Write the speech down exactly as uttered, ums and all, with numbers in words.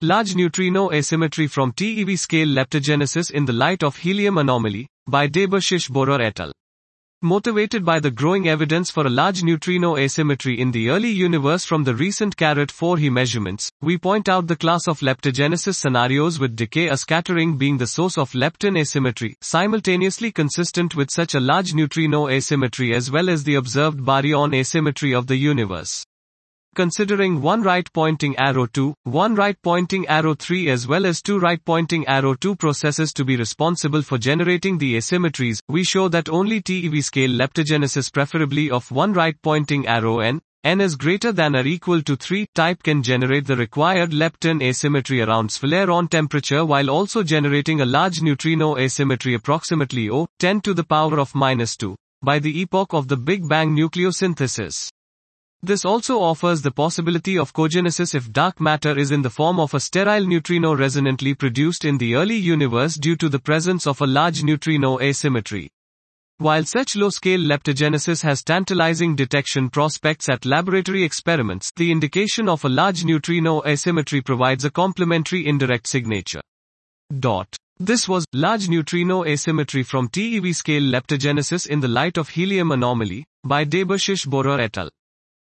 Large Neutrino Asymmetry from TeV Scale Leptogenesis in the Light of Helium Anomaly, by Debashish Borer et al. Motivated by the growing evidence for a large neutrino asymmetry in the early universe from the recent Carat four He measurements, we point out the class of leptogenesis scenarios with decay or scattering being the source of lepton asymmetry, simultaneously consistent with such a large neutrino asymmetry as well as the observed baryon asymmetry of the universe. Considering one right-pointing arrow two, one right-pointing arrow three as well as two right-pointing arrow two processes to be responsible for generating the asymmetries, we show that only TeV scale leptogenesis preferably of one right-pointing arrow n, n is greater than or equal to three, type can generate the required lepton asymmetry around Sphaleron temperature while also generating a large neutrino asymmetry approximately O, ten to the power of minus two, by the epoch of the Big Bang nucleosynthesis. This also offers the possibility of cogenesis if dark matter is in the form of a sterile neutrino resonantly produced in the early universe due to the presence of a large neutrino asymmetry. While such low-scale leptogenesis has tantalizing detection prospects at laboratory experiments, the indication of a large neutrino asymmetry provides a complementary indirect signature. Dot. This was Large Neutrino Asymmetry from TeV Scale Leptogenesis in the Light of Helium Anomaly, by Debashish Borer et al.